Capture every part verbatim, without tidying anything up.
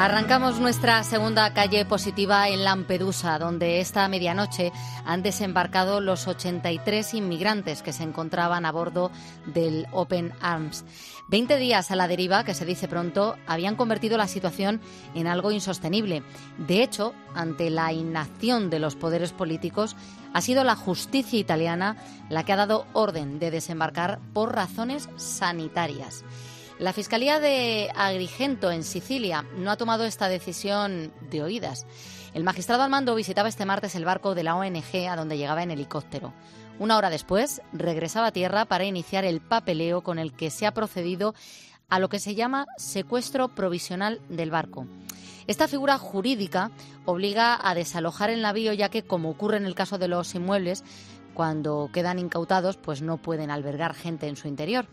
Arrancamos nuestra segunda calle positiva en Lampedusa, donde esta medianoche han desembarcado los ochenta y tres inmigrantes que se encontraban a bordo del Open Arms. Veinte días a la deriva, que se dice pronto, habían convertido la situación en algo insostenible. De hecho, ante la inacción de los poderes políticos, ha sido la justicia italiana la que ha dado orden de desembarcar por razones sanitarias. La Fiscalía de Agrigento, en Sicilia, no ha tomado esta decisión de oídas. El magistrado al mando visitaba este martes el barco de la O N G a donde llegaba en helicóptero. Una hora después, regresaba a tierra para iniciar el papeleo con el que se ha procedido a lo que se llama secuestro provisional del barco. Esta figura jurídica obliga a desalojar el navío, ya que, como ocurre en el caso de los inmuebles, cuando quedan incautados, pues no pueden albergar gente en su interior.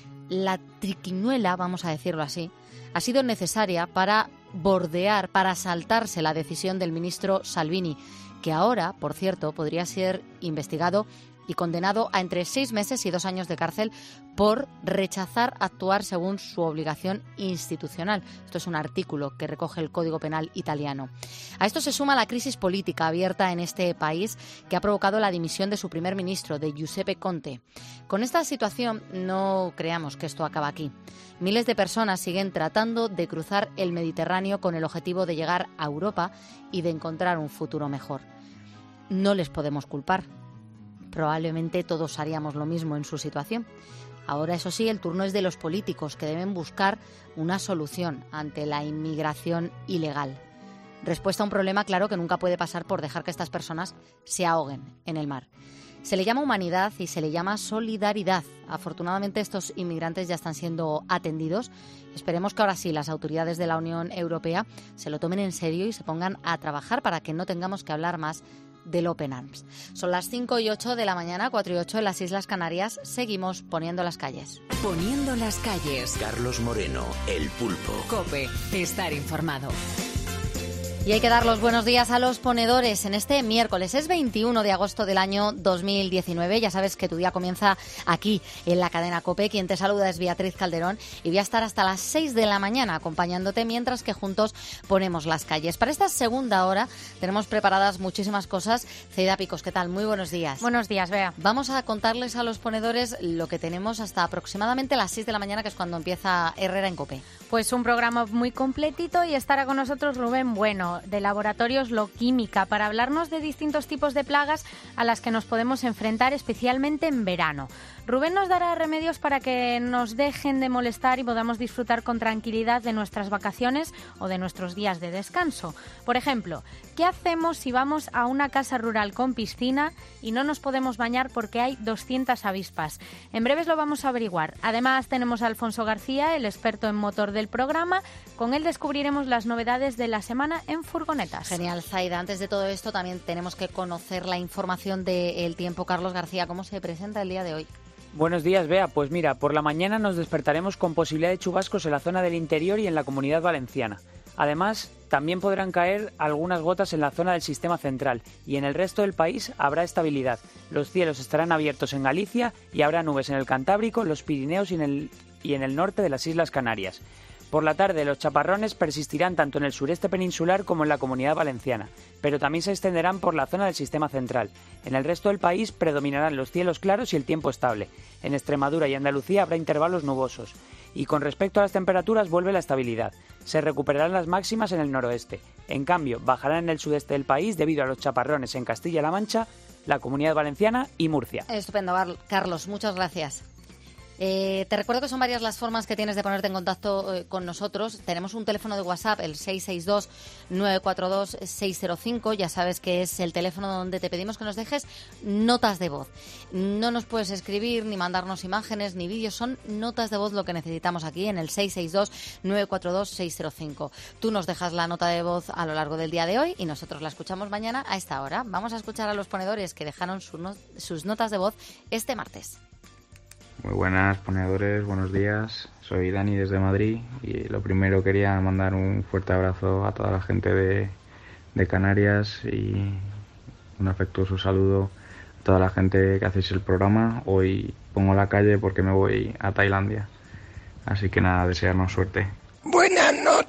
La triquiñuela, vamos a decirlo así, ha sido necesaria para bordear, para saltarse la decisión del ministro Salvini, que ahora, por cierto, podría ser investigado y condenado a entre seis meses y dos años de cárcel por rechazar actuar según su obligación institucional. Esto es un artículo que recoge el Código Penal italiano. A esto se suma la crisis política abierta en este país, que ha provocado la dimisión de su primer ministro, de Giuseppe Conte. Con esta situación no creamos que esto acaba aquí. Miles de personas siguen tratando de cruzar el Mediterráneo con el objetivo de llegar a Europa y de encontrar un futuro mejor. No les podemos culpar. Probablemente todos haríamos lo mismo en su situación. Ahora, eso sí, el turno es de los políticos, que deben buscar una solución ante la inmigración ilegal. Respuesta a un problema, claro, que nunca puede pasar por dejar que estas personas se ahoguen en el mar. Se le llama humanidad y se le llama solidaridad. Afortunadamente, estos inmigrantes ya están siendo atendidos. Esperemos que ahora sí las autoridades de la Unión Europea se lo tomen en serio y se pongan a trabajar para que no tengamos que hablar más del Open Arms. Son las cinco y ocho de la mañana, cuatro y ocho en las Islas Canarias. Seguimos poniendo las calles. Poniendo las calles. Carlos Moreno, El Pulpo. COPE, estar informado. Y hay que dar los buenos días a los ponedores en este miércoles. Es veintiuno de agosto del año dos mil diecinueve. Ya sabes que tu día comienza aquí, en la cadena COPE. Quien te saluda es Beatriz Calderón y voy a estar hasta las seis de la mañana acompañándote mientras que juntos ponemos las calles. Para esta segunda hora tenemos preparadas muchísimas cosas. Ceida Picos, ¿qué tal? Muy buenos días. Buenos días, Bea. Vamos a contarles a los ponedores lo que tenemos hasta aproximadamente las seis de la mañana, que es cuando empieza Herrera en COPE. Pues un programa muy completito y estará con nosotros Rubén Bueno, de Laboratorios Loquímica, para hablarnos de distintos tipos de plagas a las que nos podemos enfrentar, especialmente en verano. Rubén nos dará remedios para que nos dejen de molestar y podamos disfrutar con tranquilidad de nuestras vacaciones o de nuestros días de descanso. Por ejemplo, ¿qué hacemos si vamos a una casa rural con piscina y no nos podemos bañar porque hay doscientas avispas? En breves lo vamos a averiguar. Además, tenemos a Alfonso García, el experto en motor del programa. Con él descubriremos las novedades de la semana en furgonetas. Genial, Zaida. Antes de todo esto, también tenemos que conocer la información del tiempo. Carlos García, ¿cómo se presenta el día de hoy? Buenos días, Bea. Pues mira, por la mañana nos despertaremos con posibilidad de chubascos en la zona del interior y en la Comunidad Valenciana. Además, también podrán caer algunas gotas en la zona del sistema central y en el resto del país habrá estabilidad. Los cielos estarán abiertos en Galicia y habrá nubes en el Cantábrico, los Pirineos y en el, y en el norte de las Islas Canarias. Por la tarde, los chaparrones persistirán tanto en el sureste peninsular como en la Comunidad Valenciana, pero también se extenderán por la zona del sistema central. En el resto del país predominarán los cielos claros y el tiempo estable. En Extremadura y Andalucía habrá intervalos nubosos. Y con respecto a las temperaturas vuelve la estabilidad. Se recuperarán las máximas en el noroeste. En cambio, bajarán en el sudeste del país debido a los chaparrones en Castilla-La Mancha, la Comunidad Valenciana y Murcia. Estupendo, Carlos. Muchas gracias. Eh, te recuerdo que son varias las formas que tienes de ponerte en contacto eh, con nosotros. Tenemos un teléfono de WhatsApp, el seis seis dos, nueve cuatro dos, seis cero cinco. Ya sabes que es el teléfono donde te pedimos que nos dejes notas de voz. No nos puedes escribir, ni mandarnos imágenes, ni vídeos. Son notas de voz lo que necesitamos aquí en el seis seis dos, nueve cuatro dos, seis cero cinco. Tú nos dejas la nota de voz a lo largo del día de hoy y nosotros la escuchamos mañana a esta hora. Vamos a escuchar a los ponedores que dejaron su no- sus notas de voz este martes. Muy buenas, ponedores, buenos días. Soy Dani desde Madrid y lo primero quería mandar un fuerte abrazo a toda la gente de, de Canarias y un afectuoso saludo a toda la gente que hacéis el programa. Hoy pongo la calle porque me voy a Tailandia, así que nada, desearnos suerte. Buenas noches,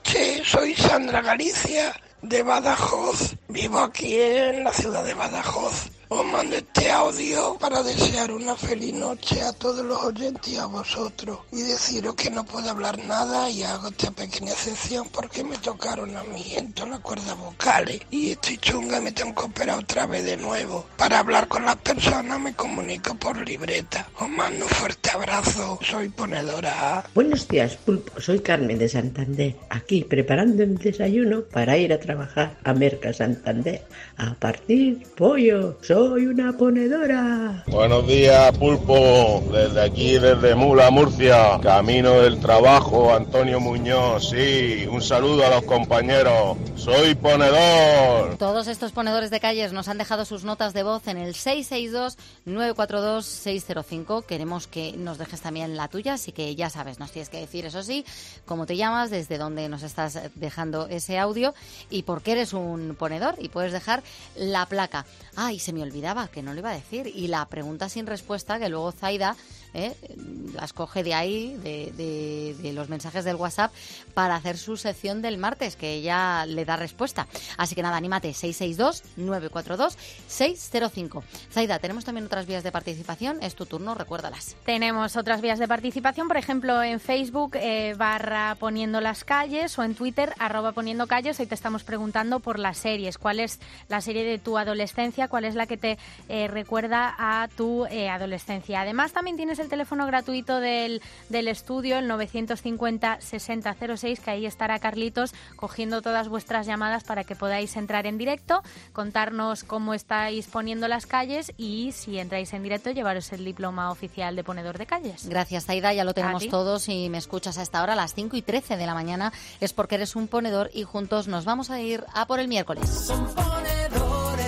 soy Sandra Galicia de Badajoz. Vivo aquí en la ciudad de Badajoz. Os mando este audio para desear una feliz noche a todos los oyentes y a vosotros. Y deciros que no puedo hablar nada y hago esta pequeña excepción porque me tocaron a mí en todas las cuerdas vocales. Y estoy chunga y me tengo que operar otra vez de nuevo. Para hablar con las personas me comunico por libreta. Os mando un fuerte abrazo. Soy ponedora. Buenos días, Pulpo. Soy Carmen de Santander. Aquí preparando el desayuno para ir a trabajar a Merca Santander. A partir pollo. Soy una ponedora. Buenos días, Pulpo. Desde aquí, desde Mula, Murcia. Camino del trabajo, Antonio Muñoz. Sí, un saludo a los compañeros. Soy ponedor. Todos estos ponedores de calles nos han dejado sus notas de voz en el seis seis dos, nueve cuatro dos, seis cero cinco. Queremos que nos dejes también la tuya, así que ya sabes, nos tienes que decir, eso sí, cómo te llamas, desde dónde nos estás dejando ese audio y por qué eres un ponedor. Y puedes dejar la placa. Ay, se me olvidaba, que no lo iba a decir. Y la pregunta sin respuesta, que luego Zaida ¿eh? las coge de ahí, de, de, de los mensajes del WhatsApp, para hacer su sección del martes, que ella le da respuesta. Así que nada, anímate, seis seis dos, nueve cuatro dos, seis cero cinco. Zaida, tenemos también otras vías de participación. Es tu turno, recuérdalas. Tenemos otras vías de participación, por ejemplo, en Facebook, eh, barra Poniendo las Calles, o en Twitter, arroba Poniendo Calles. Hoy te estamos preguntando por las series. ¿Cuál es la serie de tu adolescencia? ¿Cuál es la que te eh, recuerda a tu eh, adolescencia? Además, también tienes el teléfono gratuito del, del estudio, el novecientos cincuenta, sesenta cero seis, que ahí estará Carlitos cogiendo todas vuestras llamadas para que podáis entrar en directo, contarnos cómo estáis poniendo las calles y, si entráis en directo, llevaros el diploma oficial de ponedor de calles. Gracias, Zaida, ya lo tenemos todos. Y me escuchas a esta hora, a las cinco y trece de la mañana, es porque eres un ponedor y juntos nos vamos a ir a por el miércoles. Son ponedores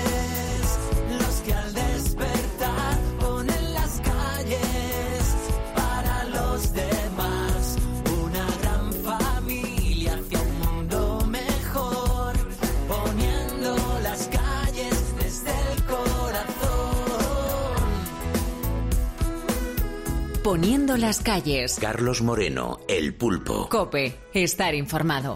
los que al despertar ponen las calles para los demás. Una gran familia hacia un mundo mejor, poniendo las calles desde el corazón. Poniendo las calles. Carlos Moreno, el Pulpo. COPE, estar informado.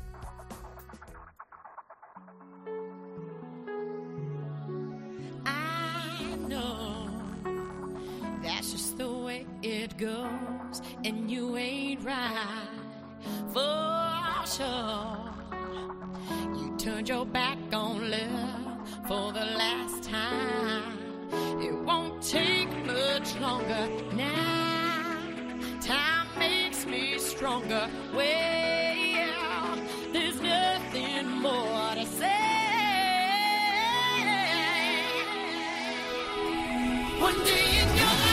It goes, and you ain't right for sure. You turned your back on love for the last time. It won't take much longer now. Time makes me stronger. Well, there's nothing more to say. One day in your life.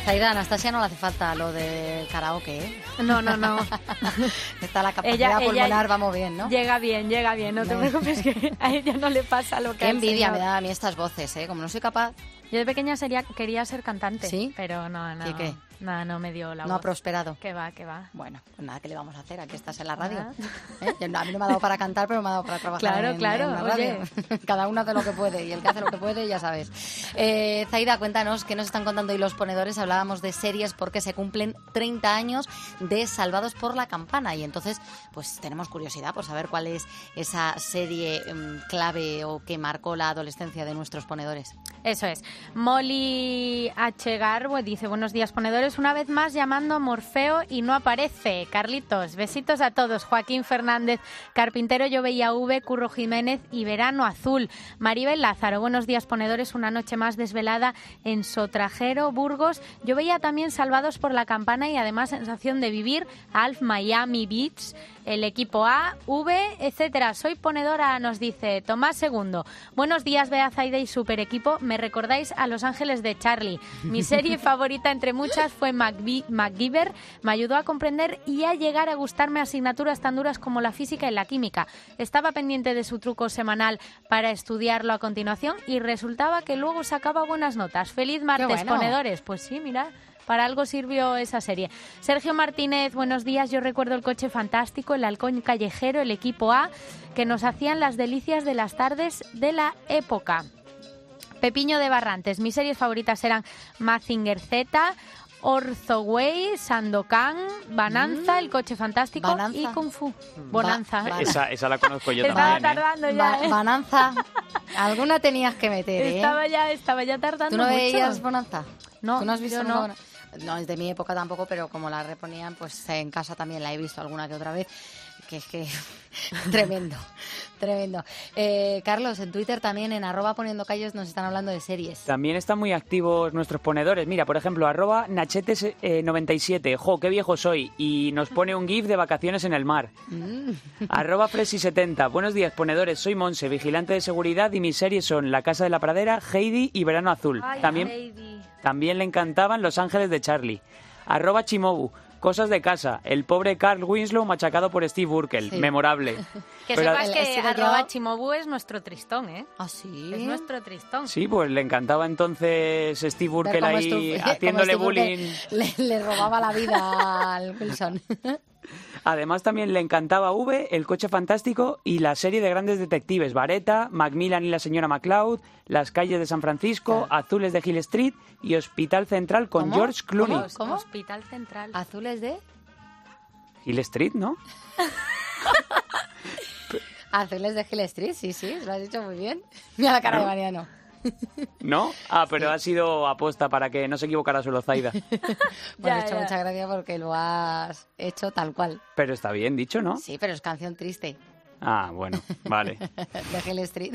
Zaida, a Anastasia no le hace falta lo de karaoke, ¿eh? No, no, no. Está la capacidad ella, pulmonar, ella vamos bien, ¿no? Llega bien, llega bien, no, no. te preocupes que a ella no le pasa lo que Qué envidia señor. me da a mí estas voces, ¿eh? Como no soy capaz... Yo de pequeña sería, quería ser cantante, ¿sí? Pero no, no. ¿Y qué? No, no me dio la No voz. ha prosperado. Que va, que va. Bueno, pues nada, ¿qué le vamos a hacer? Aquí estás en la radio. Ah. ¿Eh? A mí no me ha dado para cantar, pero me ha dado para trabajar claro, en, claro, en la radio. Cada uno hace lo que puede y el que hace lo que puede, ya sabes. Eh, Zaida, cuéntanos, ¿qué nos están contando hoy los ponedores? Hablábamos de series porque se cumplen treinta años de Salvados por la Campana y entonces pues tenemos curiosidad por saber cuál es esa serie um, clave o que marcó la adolescencia de nuestros ponedores. Eso es. Molly H. Garbo dice, buenos días ponedores, una vez más llamando a Morfeo y no aparece. Carlitos, besitos a todos. Joaquín Fernández, Carpintero, Yo veía V, Curro Jiménez y Verano Azul. Maribel Lázaro, buenos días ponedores, una noche más desvelada en Sotrajero, Burgos. Yo veía también Salvados por la Campana y además Sensación de Vivir, Alf, Miami Beach, el equipo A, V, etcétera. Soy ponedora, nos dice Tomás Segundo. Buenos días, Bea, Zaida y super equipo. Me recordáis a Los Ángeles de Charlie. Mi serie favorita entre muchas fue MacGyver. Me ayudó a comprender y a llegar a gustarme asignaturas tan duras como la física y la química. Estaba pendiente de su truco semanal para estudiarlo a continuación y resultaba que luego sacaba buenas notas. Feliz martes, bueno. ponedores. Pues sí, mira... Para algo sirvió esa serie. Sergio Martínez, buenos días. Yo recuerdo El coche fantástico, El halcón callejero, El equipo A, que nos hacían las delicias de las tardes de la época. Pepiño de Barrantes. Mis series favoritas eran Mazinger Z, Orzoway, Sandokan, Bonanza, mm. El coche fantástico Bonanza. Y Kung Fu. Bonanza. Ba esa, esa la conozco yo estaba también. Estaba tardando ¿eh? ya. Ba Bonanza. Alguna tenías que meter, ¿eh? Estaba ya, estaba ya tardando ¿Tú no mucho. veías Bonanza? No, ¿Tú no has visto yo no. no. No, es de mi época tampoco, pero como la reponían, pues en casa también la he visto alguna que otra vez. Que es que... tremendo, tremendo. Eh, Carlos, en Twitter también, en arroba poniendo calles, nos están hablando de series. También están muy activos nuestros ponedores. Mira, por ejemplo, arroba nachetes noventa y siete. Jo, qué viejo soy. Y nos pone un gif de vacaciones en el mar. Mm. Arroba fresi setenta. Buenos días, ponedores. Soy Monse, vigilante de seguridad y mis series son La Casa de la Pradera, Heidi y Verano Azul. Ay, también, Heidi. también le encantaban Los Ángeles de Charlie. Arroba Chimobu. Cosas de casa. El pobre Carl Winslow machacado por Steve Urkel. Sí. Memorable. Que Pero, sepas que el, arroba Chimobu es nuestro tristón, ¿eh? ¿Ah, sí? Es nuestro tristón. Sí, pues le encantaba entonces Steve Urkel ahí Steve, haciéndole bullying. Le, le robaba la vida al Wilson. Además también le encantaba V, El coche fantástico y la serie de grandes detectives, Vareta, Macmillan y la señora MacLeod, Las calles de San Francisco, ¿Qué? Azules de Hill Street y Hospital Central con ¿Cómo? George Clooney. ¿Cómo? ¿Cómo? Hospital Central. ¿Azules de? Hill Street, ¿no? Azules de Hill Street, sí, sí, lo has dicho muy bien. Mira la cara ¿No? de Mariano. ¿No? Ah, pero sí. Ha sido aposta para que no se equivocara solo Zaida. Pues ya, he hecho ya. muchas gracias porque lo has hecho tal cual. Pero está bien dicho, ¿no? Sí, pero es canción triste. Ah, bueno, vale. De Hill Street.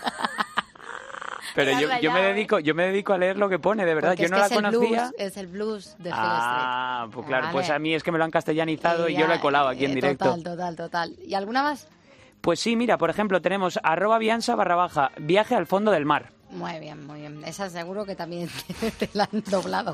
Pero yo, yo me dedico yo me dedico a leer lo que pone, de verdad. Porque yo es no que la es el conocía. Blues, es el blues de Hill ah, Street. pues claro, vale. pues a mí es que me lo han castellanizado y, y ya, yo lo he colado aquí eh, en directo. Total, total, total. ¿Y alguna más? Pues sí, mira, por ejemplo, tenemos arroba biansa barra baja, viaje al fondo del mar. Muy bien, muy bien. Esa seguro que también te la han doblado.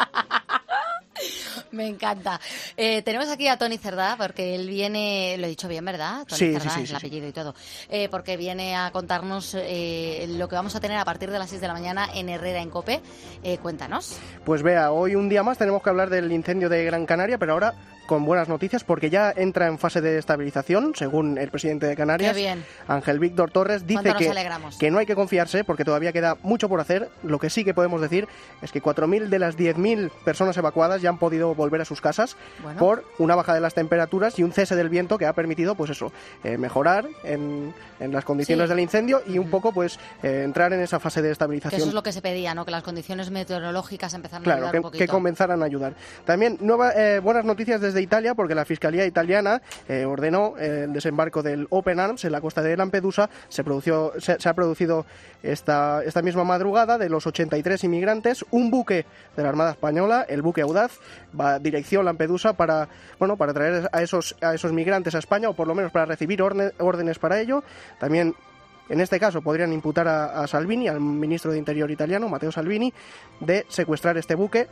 Me encanta. Eh, tenemos aquí a Tony Cerdá, porque él viene, lo he dicho bien, ¿verdad? Tony sí, Cerdá sí, sí, es sí, el sí. apellido y todo. Eh, porque viene a contarnos eh, lo que vamos a tener a partir de las seis de la mañana en Herrera en COPE. Eh, cuéntanos. Pues vea, hoy un día más tenemos que hablar del incendio de Gran Canaria, pero ahora con buenas noticias porque ya entra en fase de estabilización, según el presidente de Canarias. Qué bien. Ángel Víctor Torres dice que, que no hay que confiarse porque todavía queda mucho por hacer. Lo que sí que podemos decir es que cuatro mil de las diez mil personas evacuadas ya han podido volver a sus casas bueno. por una baja de las temperaturas y un cese del viento que ha permitido, pues eso, eh, mejorar en, en las condiciones sí. del incendio y un poco, pues, eh, entrar en esa fase de estabilización. Que eso es lo que se pedía, ¿no? Que las condiciones meteorológicas empezaran claro, a ayudar que, un poquito. que comenzaran a ayudar. También nueva, eh, buenas noticias desde Italia, porque la Fiscalía italiana eh, ordenó eh, el desembarco del Open Arms en la costa de Lampedusa. Se, produció, se, se ha producido esta, esta misma madrugada de los ochenta y tres inmigrantes. Un buque de la Armada Española, el buque Audaz, va dirección Lampedusa para, bueno, para traer a esos, a esos migrantes a España, o por lo menos para recibir orden, órdenes para ello. También, en este caso, podrían imputar a, a Salvini, al ministro de Interior italiano, Matteo Salvini, de secuestrar este buque.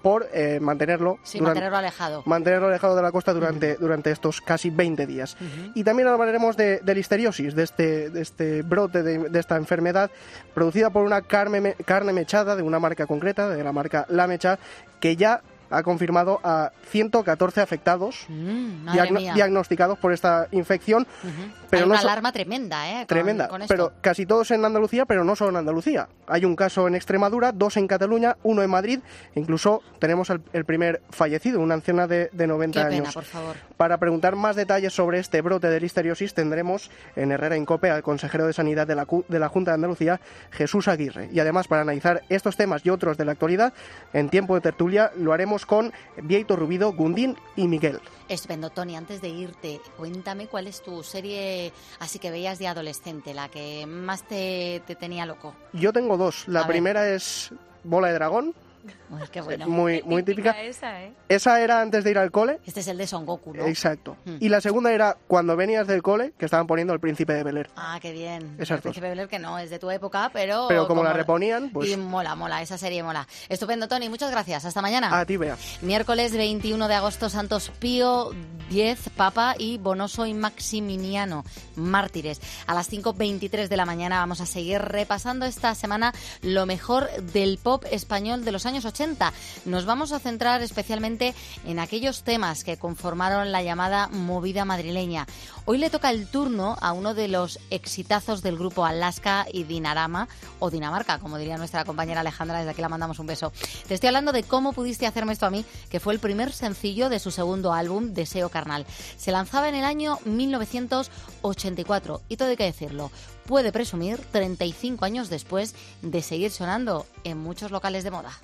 por eh, mantenerlo, Sí, durante, mantenerlo alejado. mantenerlo alejado de la costa durante, uh-huh. durante estos casi veinte días. Uh-huh. Y también hablaremos de, de listeriosis, de este, de este brote de, de esta enfermedad producida por una carne, carne mechada de una marca concreta, de la marca La Mecha, que ya ha confirmado a ciento catorce afectados mm, diagn- diagnosticados por esta infección. Uh-huh. Pero Hay no una so- alarma tremenda, ¿eh? Con, Tremenda, con esto. pero casi todos en Andalucía, pero no solo en Andalucía. Hay un caso en Extremadura, dos en Cataluña, uno en Madrid, incluso tenemos el, el primer fallecido, una anciana de, de noventa Qué pena, años. por favor. Para preguntar más detalles sobre este brote de listeriosis tendremos en Herrera Incope al consejero de Sanidad de la, de la Junta de Andalucía, Jesús Aguirre. Y además, para analizar estos temas y otros de la actualidad, en tiempo de tertulia lo haremos con Vieito Rubido, Gundín y Miguel. Estupendo, Tony. Antes de irte, cuéntame cuál es tu serie así que veías de adolescente, la que más te, te tenía loco. Yo tengo dos. La A primera ver. es Bola de Dragón. Uy, qué bueno. Muy, muy típica. Esa, ¿eh? Esa era antes de ir al cole. Este es el de Son Goku, ¿no? Exacto. Hmm. Y la segunda era cuando venías del cole, que estaban poniendo El Príncipe de Bel-Air. Ah, qué bien. Esas El Príncipe de Bel-Air, que no es de tu época, pero... Pero como, como la reponían, pues... Y mola, mola, esa serie mola. Estupendo, Tony. Muchas gracias. Hasta mañana. A ti, Bea. Miércoles veintiuno de agosto, Santos Pío X, Papa, y Bonoso y Maximiniano, mártires. A las cinco veintitrés de la mañana vamos a seguir repasando esta semana lo mejor del pop español de los años ochenta. Nos vamos a centrar especialmente en aquellos temas que conformaron la llamada movida madrileña. Hoy le toca el turno a uno de los exitazos del grupo Alaska y Dinarama, o Dinamarca, como diría nuestra compañera Alejandra, desde aquí la mandamos un beso. Te estoy hablando de Cómo pudiste hacerme esto a mí, que fue el primer sencillo de su segundo álbum, Deseo Carnal. Se lanzaba en el año mil novecientos ochenta y cuatro, y todo hay que decirlo, puede presumir treinta y cinco años después de seguir sonando en muchos locales de moda.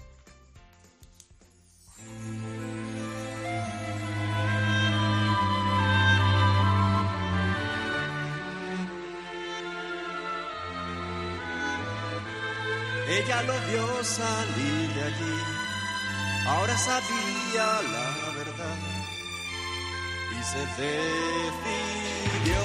Ella lo vio salir de allí, ahora sabía la verdad y se decidió.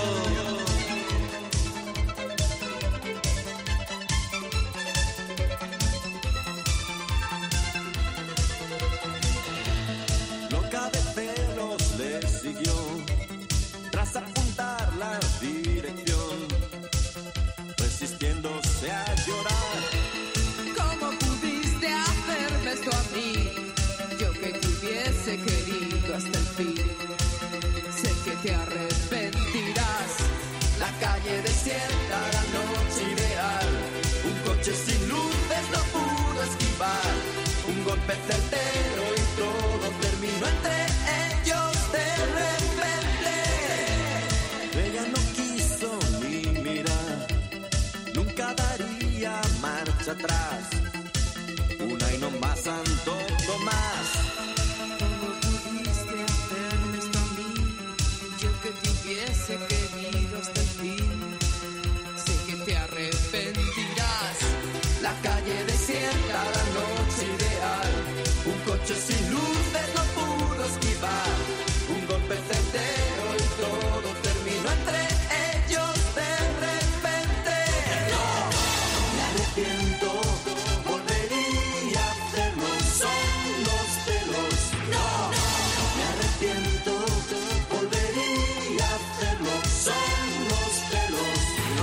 Loca de celos le siguió, tras apuntar la dirección, resistiéndose a llorar. ¿Cómo pudiste hacerme esto a mí? Yo que te hubiese querido hasta el fin. Sé que te arrepentirás. La calle desierta, la noche ideal. Un coche sin luces no pudo esquivar. Un golpe certero y todo terminó entre ellos de repente. Ella no quiso ni mirar, nunca daría marcha atrás. Una y no más, Santo Tomás. ¿Cómo pudiste hacerme esto a mí? Yo que te hubiese querido hasta el fin. Sé que te arrepentirás. La calle desierta, la noche ideal. Un coche sin luces no pudo esquivar. Un golpe certero y todo terminó entre ellos de repente. No, me arrepiento, volvería a hacerlo. Son los celos. No, me arrepiento, volvería a hacerlo. Son los celos. No.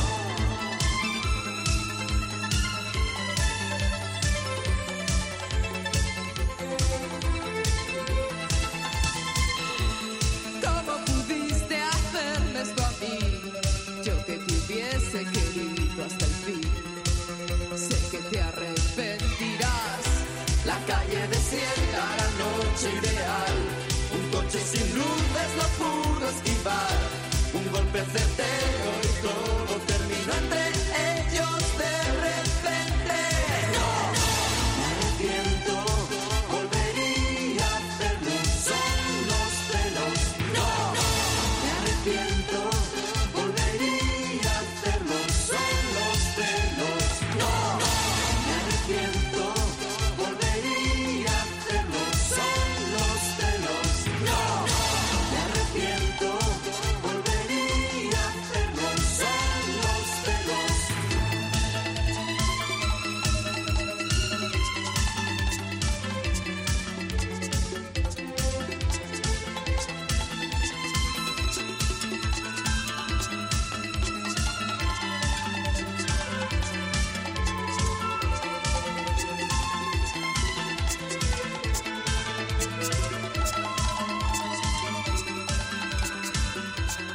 ¿Cómo pudiste hacerme esto a mí? Yo que te hubiese querido hasta el fin. Sé que te arrepentirás. La calle desierta, la noche ideal. Un coche sin luces no pudo esquivar. Un golpe certero y todo terminó entre ellos de repente. No, me arrepiento, volvería a hacerlo. Son los celos. No, me arrepiento, volvería a hacerlo. Son los celos. No, me arrepiento, volvería a hacerlo. Son los celos. No, me arrepiento, volvería a hacerlo.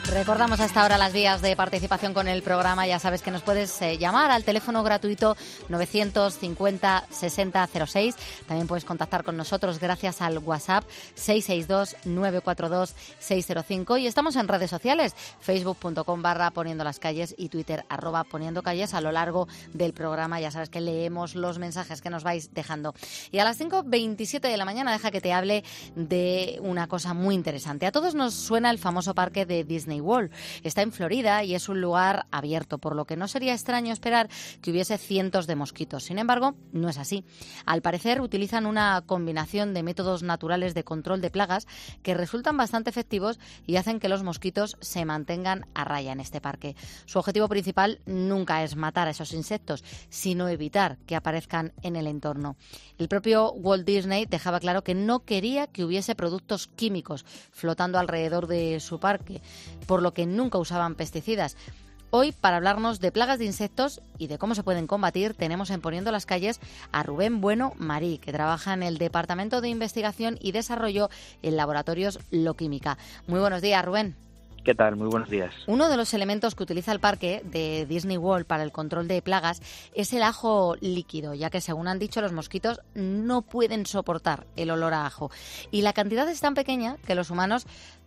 Recordamos a esta hora las vías de participación con el programa. Ya sabes que nos puedes eh, llamar al teléfono gratuito novecientos cincuenta sesenta cero seis. También puedes contactar con nosotros gracias al WhatsApp seis seis dos nueve cuatro dos seis cero cinco. Y estamos en redes sociales, facebook.com barra poniendo las calles y Twitter arroba poniendo calles. A lo largo del programa ya sabes que leemos los mensajes que nos vais dejando. Y a las cinco veintisiete de la mañana deja que te hable de una cosa muy interesante. A todos nos suena el famoso parque de Disney World. Está en Florida y es un lugar abierto, por lo que no sería extraño esperar que hubiese cientos de mosquitos. Sin embargo, no es así. Al parecer utilizan una combinación de métodos naturales de control de plagas que resultan bastante efectivos y hacen que los mosquitos se mantengan a raya en este parque. Su objetivo principal nunca es matar a esos insectos, sino evitar que aparezcan en el entorno. El propio Walt Disney dejaba claro que no quería que hubiese productos químicos flotando alrededor de su parque, por lo que nunca usaban pesticidas. Hoy, para hablarnos de plagas de insectos y de cómo se pueden combatir, tenemos en Poniendo las Calles a Rubén Bueno Marí, que trabaja en el Departamento de Investigación y Desarrollo en Laboratorios Loquímica. Muy buenos días, Rubén. ¿Qué tal? Muy buenos días. Uno de los elementos que utiliza el parque de Disney World para el control de plagas es el ajo líquido, ya que, según han dicho, los mosquitos no pueden soportar el olor a ajo. Y la cantidad es tan pequeña que los humanos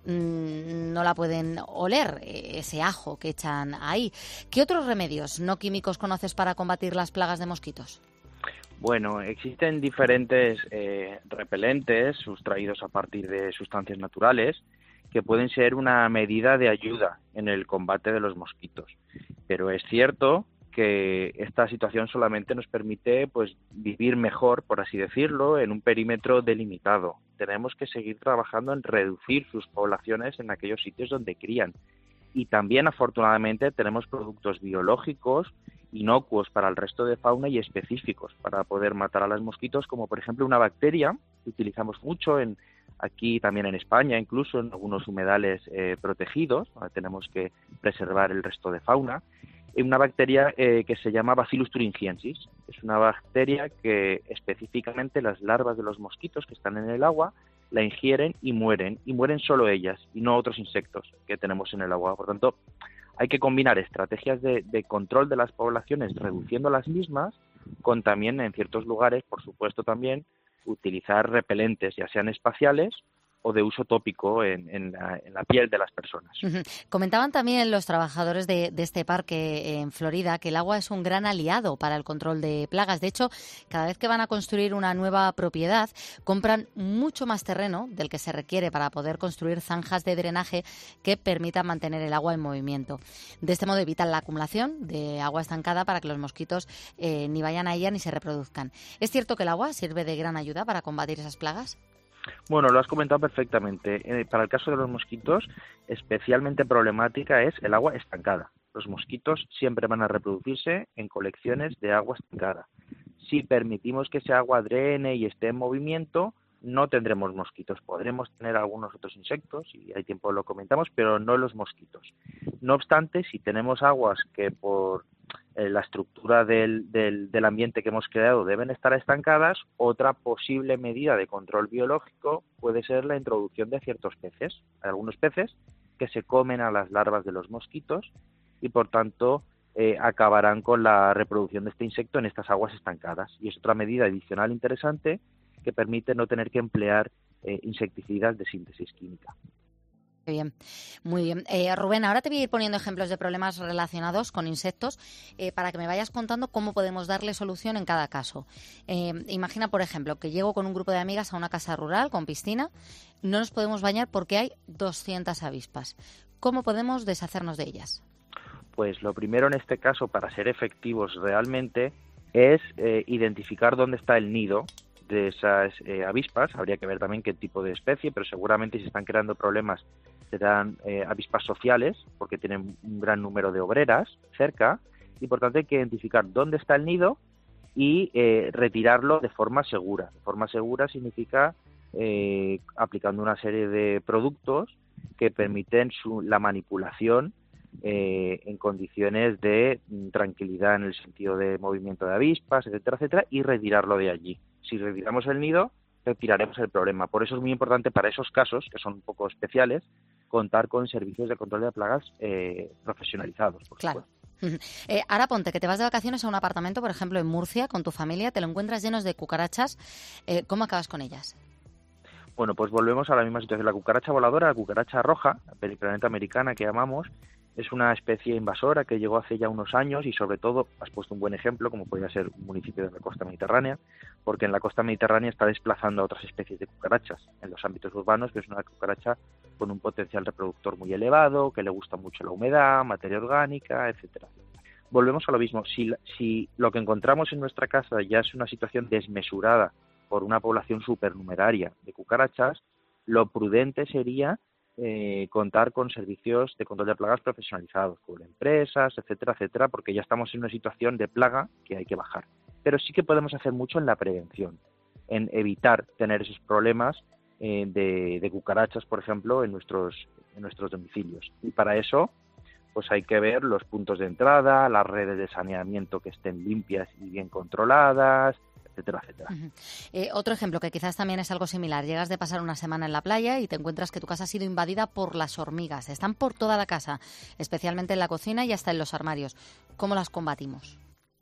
mmm, no la pueden oler, ese ajo que echan ahí. ¿Qué otros remedios no químicos conoces para combatir las plagas de mosquitos? Bueno, existen diferentes eh, repelentes sustraídos a partir de sustancias naturales que pueden ser una medida de ayuda en el combate de los mosquitos. Pero es cierto que esta situación solamente nos permite pues vivir mejor, por así decirlo, en un perímetro delimitado. Tenemos que seguir trabajando en reducir sus poblaciones en aquellos sitios donde crían. Y también, afortunadamente, tenemos productos biológicos inocuos para el resto de fauna y específicos para poder matar a los mosquitos, como por ejemplo una bacteria que utilizamos mucho en aquí también en España, incluso en algunos humedales eh, protegidos, donde tenemos que preservar el resto de fauna, una bacteria eh, que se llama Bacillus thuringiensis. Es una bacteria que específicamente las larvas de los mosquitos que están en el agua la ingieren y mueren, y mueren solo ellas y no otros insectos que tenemos en el agua. Por tanto, hay que combinar estrategias de, de control de las poblaciones, reduciendo las mismas, con también en ciertos lugares, por supuesto también, utilizar repelentes, ya sean espaciales o de uso tópico en, en, la, en la piel de las personas. Uh-huh. Comentaban también los trabajadores de, de este parque en Florida que el agua es un gran aliado para el control de plagas. De hecho, cada vez que van a construir una nueva propiedad, compran mucho más terreno del que se requiere para poder construir zanjas de drenaje que permitan mantener el agua en movimiento. De este modo evitan la acumulación de agua estancada para que los mosquitos eh, ni vayan a ella ni se reproduzcan. ¿Es cierto que el agua sirve de gran ayuda para combatir esas plagas? Bueno, lo has comentado perfectamente. Eh, para el caso de los mosquitos, especialmente problemática es el agua estancada. Los mosquitos siempre van a reproducirse en colecciones de agua estancada. Si permitimos que ese agua drene y esté en movimiento, no tendremos mosquitos. Podremos tener algunos otros insectos, y hay tiempo lo comentamos, pero no los mosquitos. No obstante, si tenemos aguas que por eh, la estructura del, del, del ambiente que hemos creado deben estar estancadas, otra posible medida de control biológico puede ser la introducción de ciertos peces. Hay algunos peces que se comen a las larvas de los mosquitos y, por tanto, eh, acabarán con la reproducción de este insecto en estas aguas estancadas. Y es otra medida adicional interesante que permite no tener que emplear eh, insecticidas de síntesis química. Muy bien, muy bien. Eh, Rubén, ahora te voy a ir poniendo ejemplos de problemas relacionados con insectos eh, para que me vayas contando cómo podemos darle solución en cada caso. Eh, imagina, por ejemplo, que llego con un grupo de amigas a una casa rural con piscina, no nos podemos bañar porque hay doscientas avispas. ¿Cómo podemos deshacernos de ellas? Pues lo primero en este caso, para ser efectivos realmente, es eh, identificar dónde está el nido de esas eh, avispas. Habría que ver también qué tipo de especie, pero seguramente si están creando problemas serán eh, avispas sociales, porque tienen un gran número de obreras cerca, y por tanto hay que identificar dónde está el nido y eh, retirarlo de forma segura. De forma segura significa eh, aplicando una serie de productos que permiten su, la manipulación eh, en condiciones de tranquilidad en el sentido de movimiento de avispas, etcétera, etcétera, y retirarlo de allí. Si retiramos el nido, retiraremos el problema. Por eso es muy importante para esos casos, que son un poco especiales, contar con servicios de control de plagas eh, profesionalizados, por Claro. supuesto. Eh, ahora ponte que te vas de vacaciones a un apartamento, por ejemplo, en Murcia, con tu familia, te lo encuentras llenos de cucarachas. Eh, ¿Cómo acabas con ellas? Bueno, pues volvemos a la misma situación. La cucaracha voladora, la cucaracha roja, la periplaneta americana que llamamos, es una especie invasora que llegó hace ya unos años y sobre todo, has puesto un buen ejemplo, como podría ser un municipio de la costa mediterránea, porque en la costa mediterránea está desplazando a otras especies de cucarachas en los ámbitos urbanos, que es una cucaracha con un potencial reproductor muy elevado, que le gusta mucho la humedad, materia orgánica, etcétera. Volvemos a lo mismo. Si, si lo que encontramos en nuestra casa ya es una situación desmesurada por una población supernumeraria de cucarachas, lo prudente sería eh, contar con servicios de control de plagas profesionalizados, con empresas, etcétera, etcétera, porque ya estamos en una situación de plaga que hay que bajar. Pero sí que podemos hacer mucho en la prevención, en evitar tener esos problemas eh, de, de cucarachas, por ejemplo, en nuestros, en nuestros domicilios. Y para eso, pues hay que ver los puntos de entrada, las redes de saneamiento que estén limpias y bien controladas, etcétera, etcétera. Uh-huh. Eh, otro ejemplo que quizás también es algo similar. Llegas de pasar una semana en la playa y te encuentras que tu casa ha sido invadida por las hormigas. Están por toda la casa, especialmente en la cocina y hasta en los armarios. ¿Cómo las combatimos?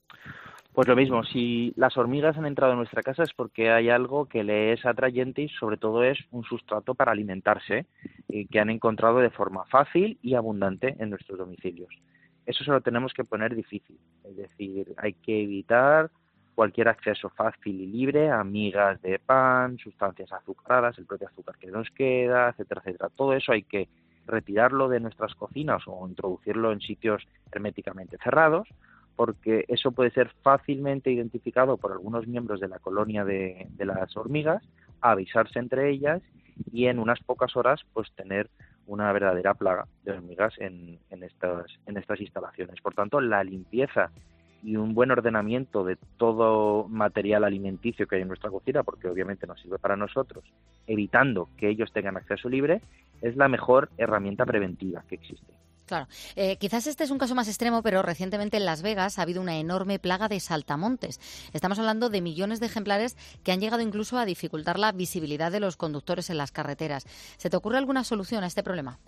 Pues lo mismo, si las hormigas han entrado en nuestra casa es porque hay algo que le es atrayente y sobre todo es un sustrato para alimentarse eh, que han encontrado de forma fácil y abundante en nuestros domicilios. Eso se lo tenemos que poner difícil, es decir, hay que evitar cualquier acceso fácil y libre a migas de pan, sustancias azucaradas, el propio azúcar que nos queda, etcétera, etcétera. Todo eso hay que retirarlo de nuestras cocinas o introducirlo en sitios herméticamente cerrados, porque eso puede ser fácilmente identificado por algunos miembros de la colonia de, de las hormigas, avisarse entre ellas y en unas pocas horas pues tener una verdadera plaga de hormigas en, en, estas, en estas instalaciones. Por tanto, la limpieza y un buen ordenamiento de todo material alimenticio que hay en nuestra cocina, porque obviamente nos sirve para nosotros, evitando que ellos tengan acceso libre, es la mejor herramienta preventiva que existe. Claro. Eh, quizás este es un caso más extremo, pero recientemente en Las Vegas ha habido una enorme plaga de saltamontes. Estamos hablando de millones de ejemplares que han llegado incluso a dificultar la visibilidad de los conductores en las carreteras. ¿Se te ocurre alguna solución a este problema?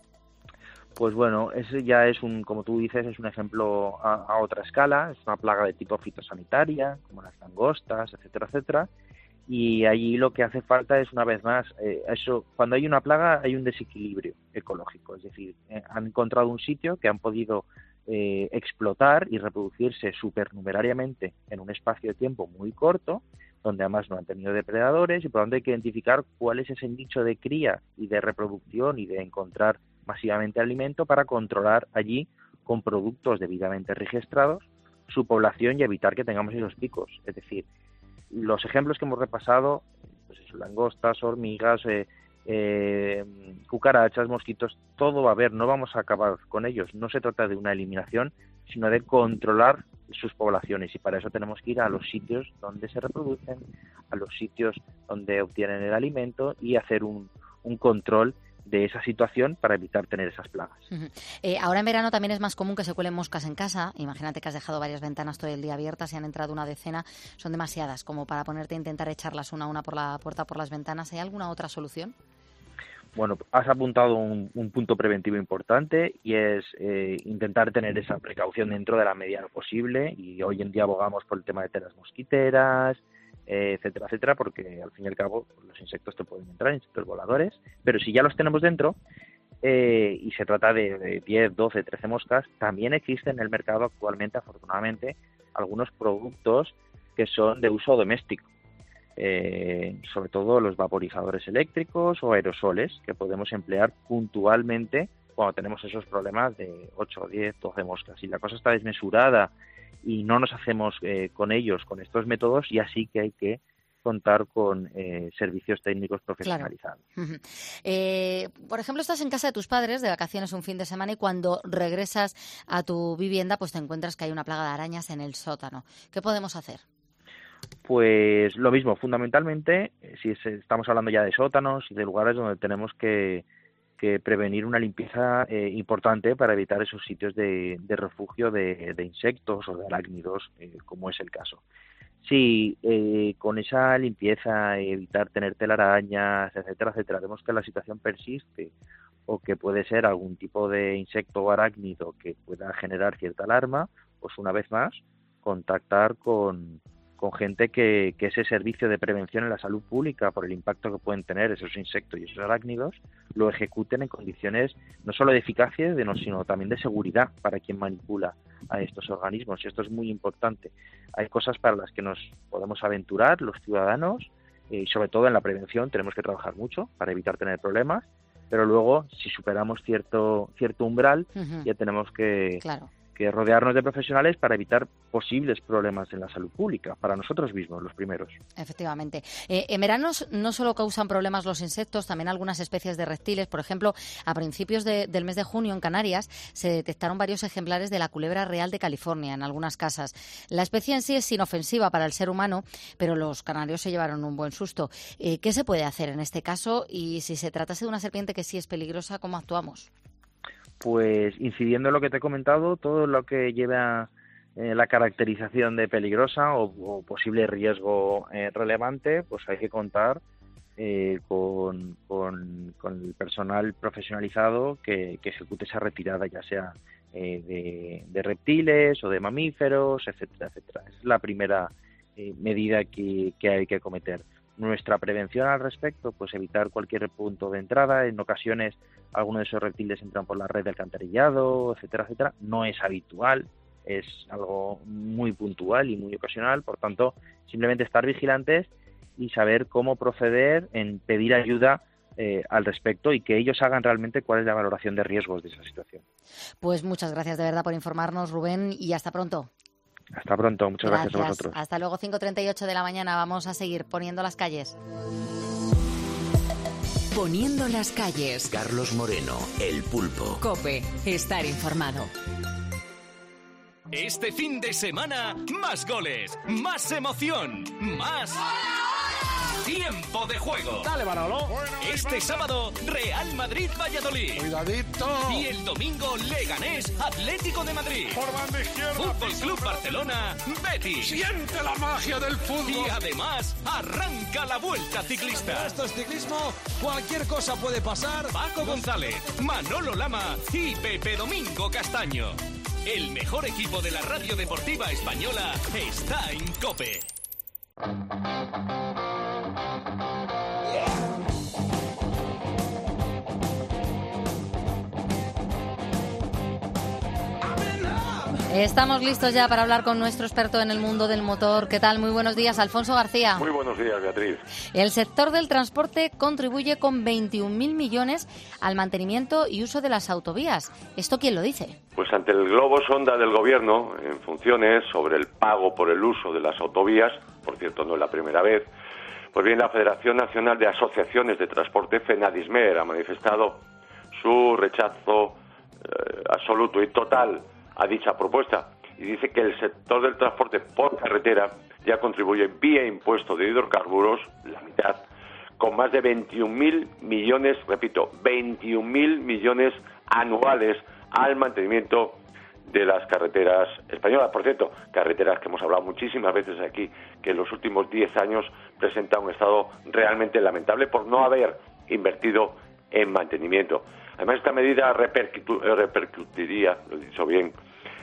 Pues bueno, ese ya es un, como tú dices, es un ejemplo a, a otra escala. Es una plaga de tipo fitosanitaria, como las langostas, etcétera, etcétera. Y allí lo que hace falta es, una vez más, eh, eso, cuando hay una plaga hay un desequilibrio ecológico, es decir, eh, han encontrado un sitio que han podido eh, explotar y reproducirse supernumerariamente en un espacio de tiempo muy corto, donde además no han tenido depredadores y por lo tanto hay que identificar cuál es ese nicho de cría y de reproducción y de encontrar masivamente alimento para controlar allí con productos debidamente registrados su población y evitar que tengamos esos picos, es decir, los ejemplos que hemos repasado, pues eso, langostas, hormigas, eh, eh, cucarachas, mosquitos, todo va a haber, no vamos a acabar con ellos. No se trata de una eliminación, sino de controlar sus poblaciones y para eso tenemos que ir a los sitios donde se reproducen, a los sitios donde obtienen el alimento y hacer un, un control de esa situación para evitar tener esas plagas. Uh-huh. Eh, ahora en verano también es más común que se cuelen moscas en casa. Imagínate que has dejado varias ventanas todo el día abiertas y han entrado una decena. Son demasiadas como para ponerte a intentar echarlas una a una por la puerta, por las ventanas. ¿Hay alguna otra solución? Bueno, has apuntado un, un punto preventivo importante y es eh, intentar tener esa precaución dentro de la medida de lo posible y hoy en día abogamos por el tema de telas mosquiteras, eh, etcétera, etcétera, porque al fin y al cabo los insectos te pueden entrar, insectos voladores, pero si ya los tenemos dentro eh, y se trata de, de diez, doce, trece moscas, también existen en el mercado actualmente, afortunadamente, algunos productos que son de uso doméstico. Eh, sobre todo los vaporizadores eléctricos o aerosoles que podemos emplear puntualmente cuando tenemos esos problemas de ocho, diez, doce moscas. Si la cosa está desmesurada y no nos hacemos eh, con ellos, con estos métodos, ya sí que hay que contar con eh, servicios técnicos profesionalizados. Claro. Uh-huh. Eh, por ejemplo, estás en casa de tus padres de vacaciones un fin de semana y cuando regresas a tu vivienda pues te encuentras que hay una plaga de arañas en el sótano. ¿Qué podemos hacer? Pues lo mismo, fundamentalmente, si es, estamos hablando ya de sótanos y de lugares donde tenemos que, que prevenir una limpieza eh, importante para evitar esos sitios de, de refugio de, de insectos o de arácnidos, eh, como es el caso. Si eh, con esa limpieza, evitar tener telarañas, etcétera, etcétera, vemos que la situación persiste o que puede ser algún tipo de insecto o arácnido que pueda generar cierta alarma, pues una vez más contactar con, con gente que, que ese servicio de prevención en la salud pública, por el impacto que pueden tener esos insectos y esos arácnidos, lo ejecuten en condiciones no solo de eficacia, sino también de seguridad para quien manipula a estos organismos. Y esto es muy importante. Hay cosas para las que nos podemos aventurar los ciudadanos, y sobre todo en la prevención tenemos que trabajar mucho para evitar tener problemas, pero luego si superamos cierto cierto umbral, uh-huh. ya tenemos que... Claro. que rodearnos de profesionales para evitar posibles problemas en la salud pública, para nosotros mismos, los primeros. Efectivamente. Eh, en verano no solo causan problemas los insectos, también algunas especies de reptiles. Por ejemplo, a principios de, del mes de junio en Canarias se detectaron varios ejemplares de la culebra real de California en algunas casas. La especie en sí es inofensiva para el ser humano, pero los canarios se llevaron un buen susto. Eh, ¿Qué se puede hacer en este caso? Y si se tratase de una serpiente que sí es peligrosa, ¿cómo actuamos? Pues incidiendo en lo que te he comentado, todo lo que lleva eh, la caracterización de peligrosa o, o posible riesgo eh, relevante, pues hay que contar eh, con, con, con el personal profesionalizado que, que ejecute esa retirada, ya sea eh, de, de reptiles o de mamíferos, etcétera, etcétera. Esa es la primera eh, medida que, que hay que acometer. Nuestra prevención al respecto, pues evitar cualquier punto de entrada. En ocasiones algunos de esos reptiles entran por la red de alcantarillado, etcétera, etcétera. No es habitual, es algo muy puntual y muy ocasional. Por tanto, simplemente estar vigilantes y saber cómo proceder en pedir ayuda eh, al respecto y que ellos hagan realmente cuál es la valoración de riesgos de esa situación. Pues muchas gracias de verdad por informarnos, Rubén, y hasta pronto. Hasta pronto, muchas gracias, gracias a vosotros. Hasta luego, cinco treinta y ocho de la mañana. Vamos a seguir poniendo las calles. Poniendo las calles. Carlos Moreno, El Pulpo. COPE, estar informado. Este fin de semana, más goles, más emoción, más... tiempo de juego. Dale, Manolo. Bueno, este sábado, Real Madrid-Valladolid. Cuidadito. Y el domingo, Leganés, Atlético de Madrid. Por banda izquierda. Fútbol Club Barcelona, Betis. Siente la magia del fútbol. Y además, arranca la Vuelta Ciclista. Esto es ciclismo, cualquier cosa puede pasar. Paco González, Manolo Lama y Pepe Domingo Castaño. El mejor equipo de la radio deportiva española está en COPE. Estamos listos ya para hablar con nuestro experto en el mundo del motor. ¿Qué tal? Muy buenos días, Alfonso García. Muy buenos días, Beatriz. El sector del transporte contribuye con veintiún mil millones al mantenimiento y uso de las autovías. ¿Esto quién lo dice? Pues ante el globo sonda del Gobierno en funciones sobre el pago por el uso de las autovías, por cierto, no es la primera vez, pues bien, la Federación Nacional de Asociaciones de Transporte, FENADISMER, ha manifestado su rechazo eh, absoluto y total a dicha propuesta y dice que el sector del transporte por carretera ya contribuye vía impuesto de hidrocarburos, la mitad, con más de veintiún mil millones, repito, veintiún mil millones anuales al mantenimiento de las carreteras españolas. Por cierto, carreteras que hemos hablado muchísimas veces aquí, que en los últimos diez años presentan un estado realmente lamentable por no haber invertido en mantenimiento. Además, esta medida repercutu- repercutiría, lo he dicho bien,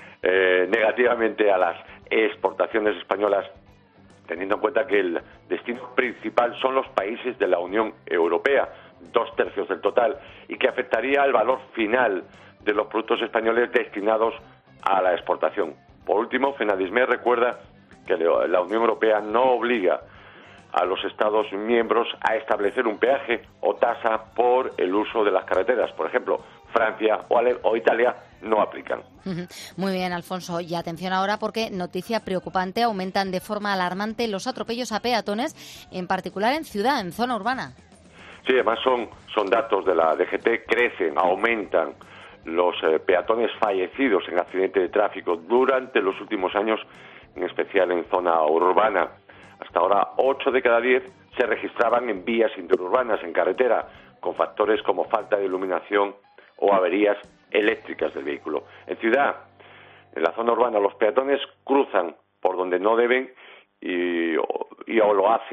eh, negativamente a las exportaciones españolas, teniendo en cuenta que el destino principal son los países de la Unión Europea, dos tercios del total, y que afectaría al valor final de los productos españoles destinados a la exportación. Por último, FENADISMER recuerda que la Unión Europea no obliga a los Estados miembros a establecer un peaje o tasa por el uso de las carreteras. Por ejemplo, Francia o, Ale- o Italia no aplican. Muy bien, Alfonso. Y atención ahora porque, noticia preocupante, aumentan de forma alarmante los atropellos a peatones, en particular en ciudad, en zona urbana. Sí, además son, son datos de la D G T, crecen, aumentan los eh, peatones fallecidos en accidentes de tráfico durante los últimos años, en especial en zona urbana. Hasta ahora, ocho de cada diez se registraban en vías interurbanas, en carretera, con factores como falta de iluminación o averías eléctricas del vehículo. En ciudad, en la zona urbana, los peatones cruzan por donde no deben y, y o lo hacen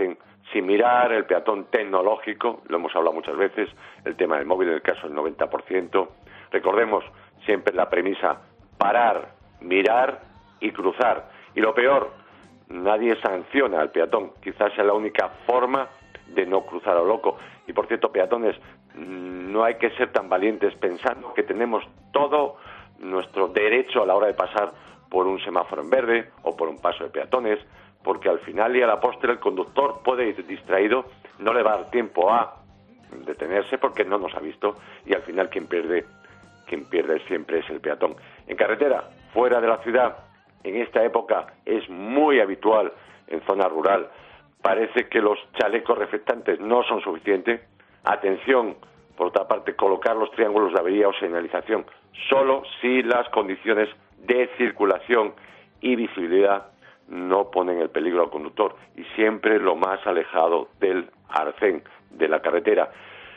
sin mirar, el peatón tecnológico, lo hemos hablado muchas veces, el tema del móvil en el caso del noventa por ciento. Recordemos siempre la premisa, parar, mirar y cruzar. Y lo peor, nadie sanciona al peatón, quizás sea la única forma de no cruzar a lo loco. Y por cierto, peatones, no hay que ser tan valientes pensando que tenemos todo nuestro derecho a la hora de pasar por un semáforo en verde o por un paso de peatones, porque al final y a la postre el conductor puede ir distraído, no le va a dar tiempo a detenerse porque no nos ha visto, y al final quien pierde, quien pierde siempre es el peatón. En carretera, fuera de la ciudad, en esta época es muy habitual en zona rural, parece que los chalecos reflectantes no son suficientes. Atención, por otra parte, colocar los triángulos de avería o señalización solo si las condiciones de circulación y visibilidad no ponen en peligro al conductor, y siempre lo más alejado del arcén de la carretera.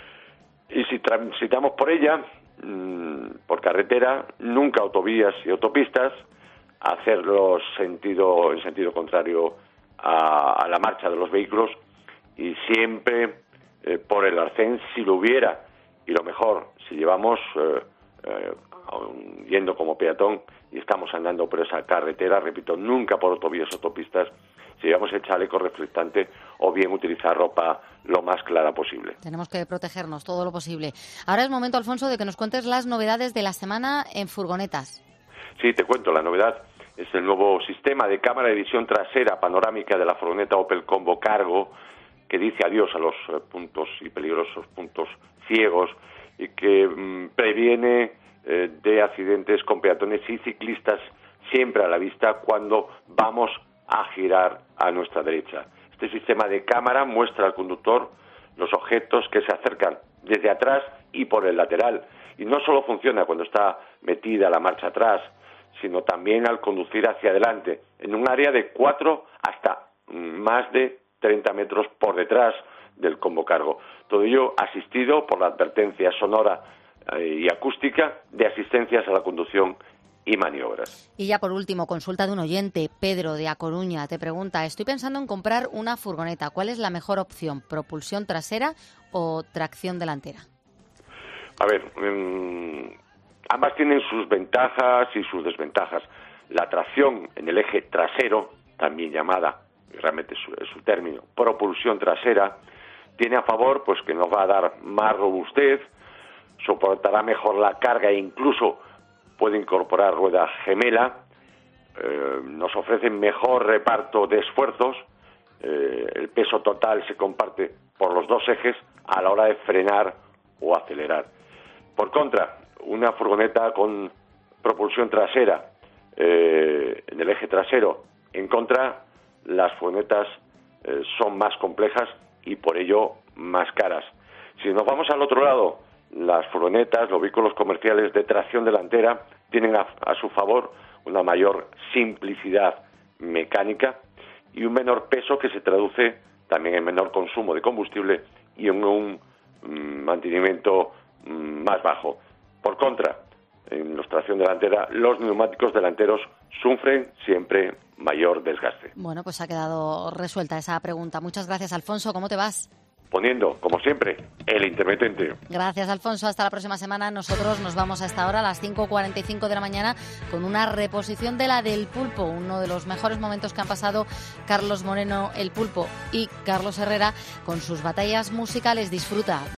Y si transitamos por ella, mmm, por carretera, nunca autovías y autopistas, hacerlo sentido, en sentido contrario a, a la marcha de los vehículos, y siempre eh, por el arcén si lo hubiera, y lo mejor, si llevamos eh, eh, yendo como peatón y estamos andando por esa carretera, repito, nunca por autovías o autopistas, si llevamos el chaleco reflectante, o bien utilizar ropa lo más clara posible. Tenemos que protegernos todo lo posible. Ahora es momento, Alfonso, de que nos cuentes las novedades de la semana en furgonetas. Sí, te cuento, la novedad es el nuevo sistema de cámara de visión trasera panorámica de la furgoneta Opel Combo Cargo, que dice adiós a los eh, puntos y peligrosos puntos ciegos, y que mmm, previene eh, de accidentes con peatones y ciclistas siempre a la vista cuando vamos a girar a nuestra derecha. Este sistema de cámara muestra al conductor los objetos que se acercan desde atrás y por el lateral, y no solo funciona cuando está metida la marcha atrás, sino también al conducir hacia adelante, en un área de cuatro hasta más de treinta metros por detrás del combo cargo. Todo ello asistido por la advertencia sonora y acústica de asistencias a la conducción y maniobras. Y ya por último, consulta de un oyente, Pedro de A Coruña, te pregunta: estoy pensando en comprar una furgoneta, ¿cuál es la mejor opción? ¿Propulsión trasera o tracción delantera? A ver, mmm, ambas tienen sus ventajas y sus desventajas. La tracción en el eje trasero, también llamada, realmente es su, es su término, propulsión trasera, tiene a favor pues que nos va a dar más robustez, soportará mejor la carga e incluso puede incorporar rueda gemela, eh, nos ofrece mejor reparto de esfuerzos, eh, el peso total se comparte por los dos ejes a la hora de frenar o acelerar. Por contra, una furgoneta con propulsión trasera eh, en el eje trasero, en contra, las furgonetas eh, son más complejas y por ello más caras. Si nos vamos al otro lado, las furgonetas, los vehículos comerciales de tracción delantera tienen a, a su favor una mayor simplicidad mecánica y un menor peso que se traduce también en menor consumo de combustible y en un mm, mantenimiento mm, más bajo. Por contra, en los tracción delantera, los neumáticos delanteros sufren siempre mayor desgaste. Bueno, pues ha quedado resuelta esa pregunta. Muchas gracias, Alfonso. ¿Cómo te vas? Poniendo, como siempre, el intermitente. Gracias, Alfonso. Hasta la próxima semana. Nosotros nos vamos a esta hora, a las cinco cuarenta y cinco de la mañana, con una reposición de la del Pulpo, uno de los mejores momentos que han pasado Carlos Moreno, el Pulpo, y Carlos Herrera con sus batallas musicales. Disfruta.